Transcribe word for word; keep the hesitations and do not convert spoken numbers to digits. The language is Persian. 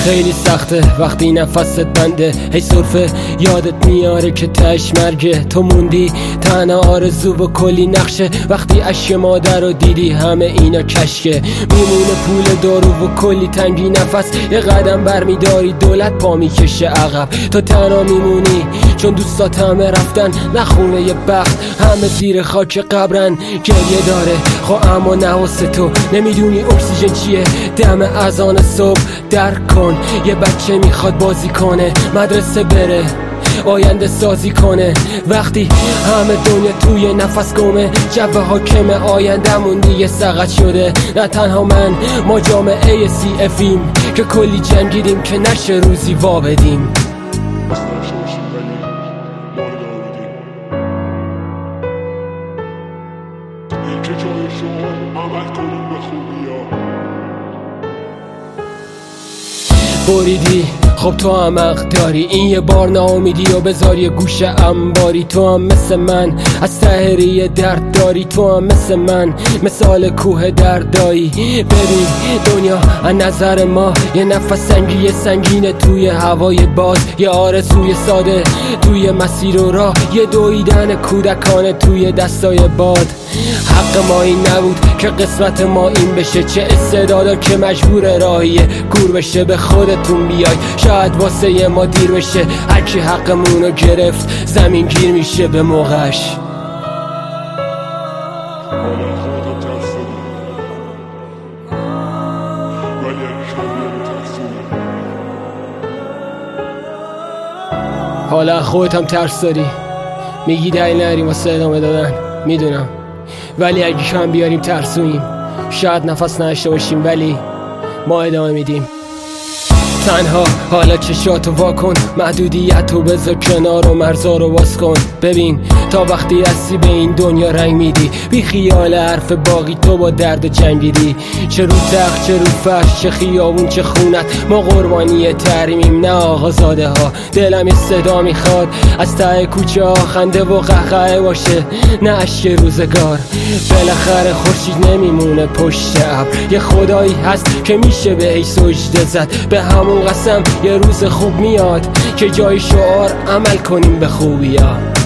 خیلی سخته وقتی نفست بنده، هی سرفه یادت میاره که تش مرگه. تو موندی تنها آرزو و کلی نقشه، وقتی اشک مادر رو دیدی همه اینا کشکه. میمونه پول دارو و کلی تنگی نفس، یه قدم برمیداری دولت پا میکشه عقب. تو تنها میمونی چون دوستات همه رفتن، نخونه یه بخت همه زیر خاک قبرن. گریه داره خب اما نحس تو نمیدونی اکسیژن چیه. دم اذان صبح درک کن، یه بچه میخواد بازی کنه، مدرسه بره، آینده سازی کنه. وقتی همه دنیا توی نفس گمه، جو حاکم آینده‌مون دیگه سقط شده. نه تنها من، ما جامعه سی افیم که کلی جنگیدیم که نشه روزی وا بدیم. که جای شما عمل کنیم به خوبی ها. بریدی خب تو هم حق داری، این یه بار ناامیدی و بذار یه گوشه انباری. تو هم مثل من از تحریه درد داری، تو هم مثل من مثال کوه دردایی. ببین دنیا از نظر ما یه نفس سنگی سنگینه توی هوای باز، یه آرزوی ساده توی مسیر و راه، یه دویدن کودکانه توی دستای باد. حق ما این نبود که قسمت ما این بشه، چه استعدادا که مجبور راهیه گور بشه. به خودتون بیای شاید واسه ما دیر بشه، هرکی حقمونو گرفت زمین گیر میشه به موقعش. حالا خودت هم ترس داری، میگی دلیل نداریم واسه ادامه دادن، میدونم، ولی اگه کم بیاریم ترسویم، شاید نفس نداشته باشیم ولی ما ادامه میدیم. تنها حالا چشاتو وا کن، محدودیتو بذار کنار و مرزا رو باز کن. ببین تا وقتی هستی به این دنیا رنگ میدی، بی خیال حرف باقی تو با درد جنگیدی. چه رو تخت چه رو فرش، چه خیابون چه خونت، ما قربانی تحریمیم نه آقازاده ها. دلم یه صدا میخواد از ته کوچه ها خنده و قهقه باشه نه اشک روزگار. بالاخره خورشید نمیمونه پشت ابر، یه خدایی هست که میشه بهش سجده زد. به همون قسم یه روز خوب میاد که جای شعار عمل کنیم به خوبی ها.